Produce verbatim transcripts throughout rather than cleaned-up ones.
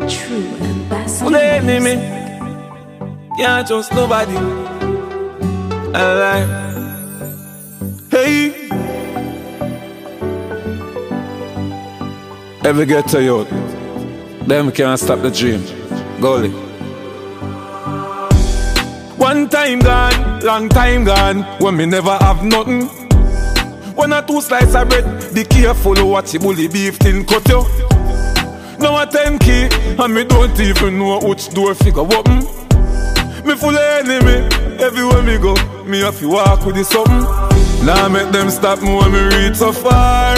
True ambassador. Who the enemy? Can't trust nobody. Alright. Hey. Every ghetto youth, them can't stop the dream. Goalie. One time gone, long time gone, when me never have nothing. One or two slices of bread, be careful what you bully beef tin cut you. Now a ten key, and me don't even know which door figure open. Me full of enemy, everywhere me go, me have to walk with the something. Now make them stop me when me reach so far.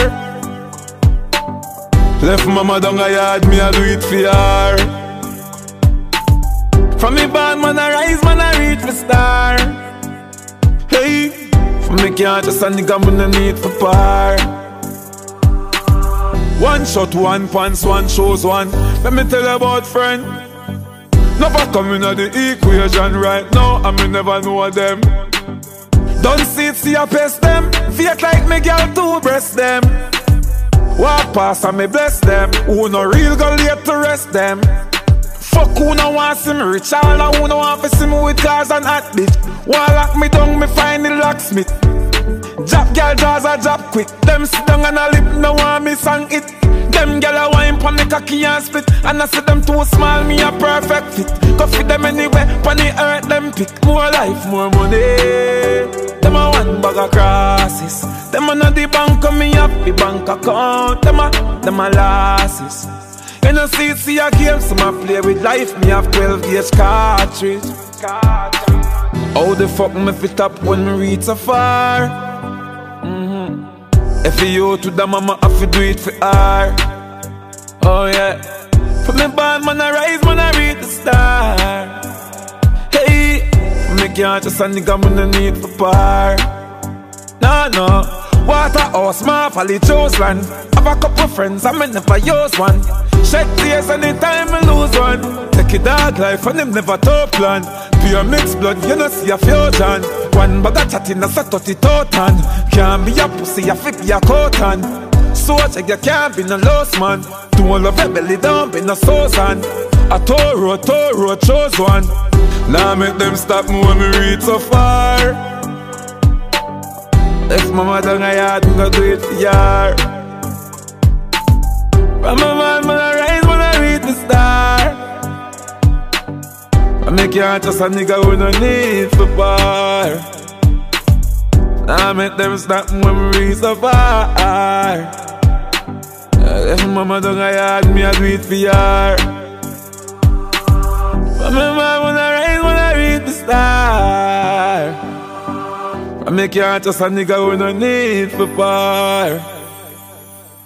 Left mama down a yard, me a do it for her. From me born, man I rise, man I reach the star. Hey, from me can't just a nigga, me no need for par. One shot, one pants, one shows one. Let me tell you about friend. Never come in the equation right now, and me never know them. Don't see it, see I pest them. Fake like me girl to breast them. Walk past and me bless them. Who no real girl yet to rest them. Fuck who no want see me rich, all and who no want to see me with cars and hot bitch. Wanna lock me down, me find the locksmith. Jap girl jaws a jab quick. Them sit down and a lip, no want me sang it. Them girl a wine pon the cocky and split. And I see them too small, me a perfect fit. Go fit them anywhere, pon the earth them pick. More life, more money. Them a one bag of crosses. Them a know the bank, me have the bank account. Them a, them a losses. You know see, see a game, so I play with life. Me have twelve gauge cartridge. How the fuck me fit up when me reach so far? Mm-hmm. If you to the mama, I fi do it for her. Oh yeah. From me born, man I rise, man I reach the star. Hey, me can't just a nigga, me no need for par. No, no. Waterhouse, my valley chose land. Have a couple friends, I may never use one. Shed tears anytime I lose one. Take a dog life and them never top plan. Pure mixed blood, you know see a fusion. One bag of chatting, that's a thirty totan. Can't be a pussy, you fit be a cotton. So check you can't be no lost man. Do all of your belly down, be no sauce on. A Toro, Toro, chose one. Now make them stop me when me reach so far. If mama down a yard, me go do it for yar. From my man, man I rise, man I reach the star. I make you just a nigga who no need for bar. Now make them stop me when me reach so far. If mama down a yard, me I do it for yar. From my man, man I rise, man I reach the star. I make you just a nigga who no need for bar.